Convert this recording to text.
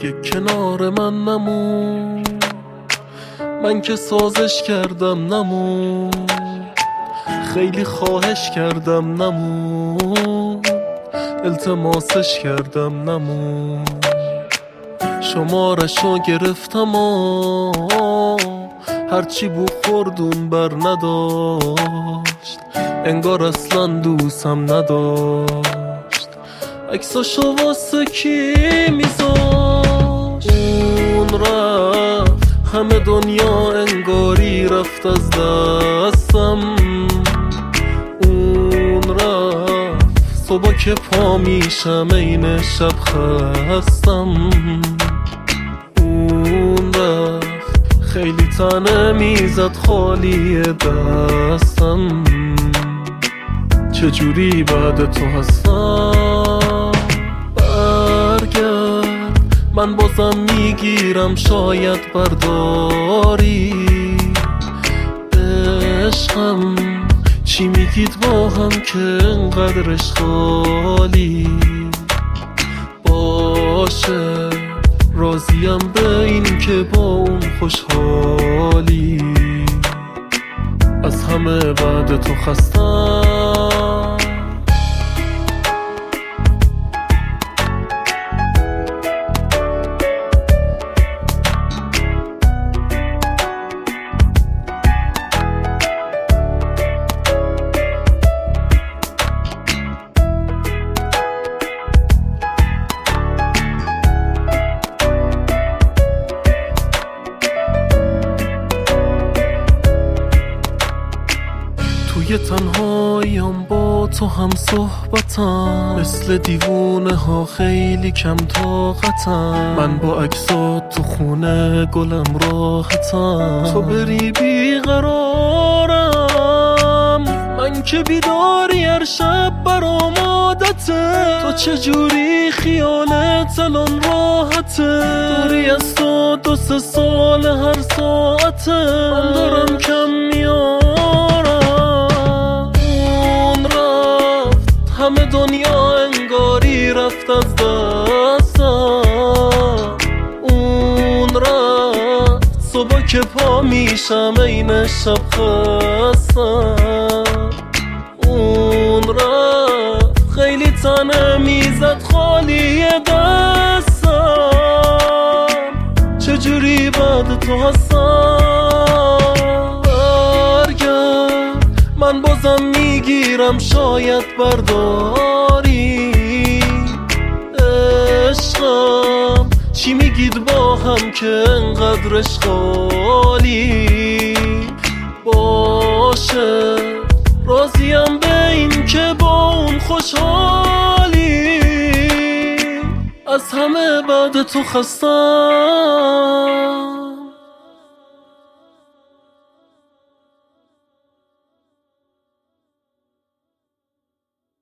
دیگه کنار من نمون، من که سازش کردم نمون، خیلی خواهش کردم نمون، التماسش کردم نمون، شمارشو گرفتم هرچی بو خوردون بر نداشت، انگار اصلا دوستم نداشت، عکساشو واسه کی میذاشت؟ اون رفت همه دنیا انگاری رفت از دستم، اون رفت صبح که پا میشم این شب خستم، اون رفت خیلی تنه میزد خالی دستم، چجوری بعد تو هستم؟ برگرد من بازم میگیرم شاید برداری، عشقم چی میگید با هم که انقدرش خالی باشه، راضیم به این که با اون خوشحالی، از همه بعد تو خستم. توی تنهاییم با تو هم صحبتم، مثل دیوونه ها خیلی کم طاقتم، من با عکسات تو خونه گلم راحتم، تو بری بیقرارم، من که بیداری هر شب برام عادته، تو چجوری خیالت الان راحته، دوری از تو 2-3 سال هر ساعته، من دارم کم میارم، همه دنیا انگاری رفت از دستم، اون رفت صبح که پا میشم این شب خستم، اون رفت خیلی تنه میزد خالی دستم، چجوری بعد تو هستم؟ برگرد من بازم میگیرم شاید برداری، عشقم چی میگید با هم که انقدرش خالی باشه، راضیم به این که با اون خوشحالی، از همه بعد تو خستم.